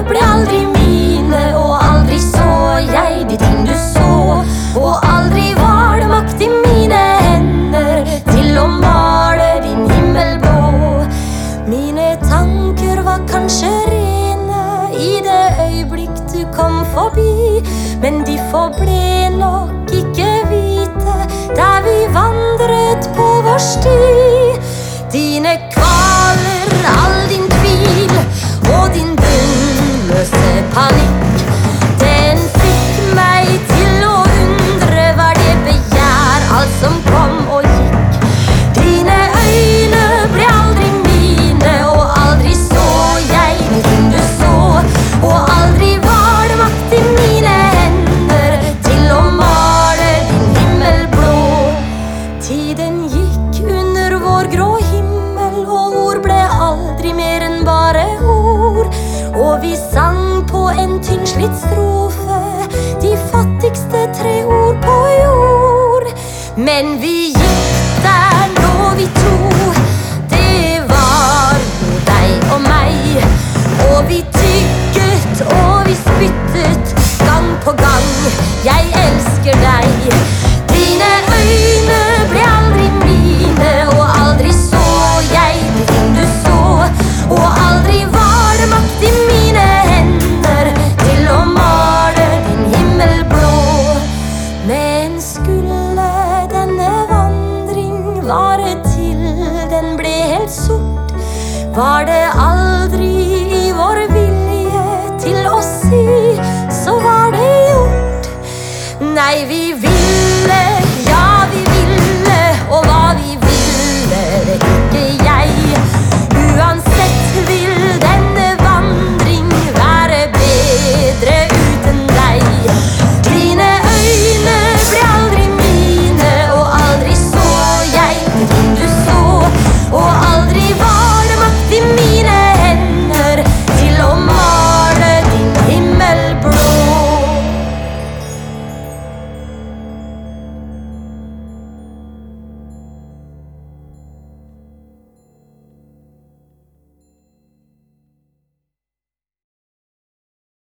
ble aldri mine, og aldri så jeg de ting du så, og aldri var det makt i mine hender til å male din himmel blå. Mine tanker var kanskje rene i det øyeblikk du kom forbi, men de forble nok ikke hvite der vi vandret på vår sti. Dine kvaler, all din tvil og din bunnløse panikk, den fikk meg til å undre, var det begjær alt som kom og gikk. Dine øyne ble aldri mine, og aldri så jeg de ting du så, og aldri var det makt i mine hender til å male din himmel blå. Tiden gikk under vår grå himmel, og ord ble aldri mer enn bare ord, og vi sang på en tynnslitt strofe de fattigste 3 ord på jord. Men vi gikk der nå vi to, det var jo deg og meg, og vi tygget og vi spyttet gang på gang, jeg elsker deg. Dine øyne ble aldri mine, og aldri så jeg de ting du så, og aldri var det makt i mine hender til å male din himmel blå. Men skulle denne vandring vare til den ble helt sort, var det aldri i vår vilje til å si, så var det gjort. Nei, vi ville, ja vi ville, og hva vi ville vet ikke jeg.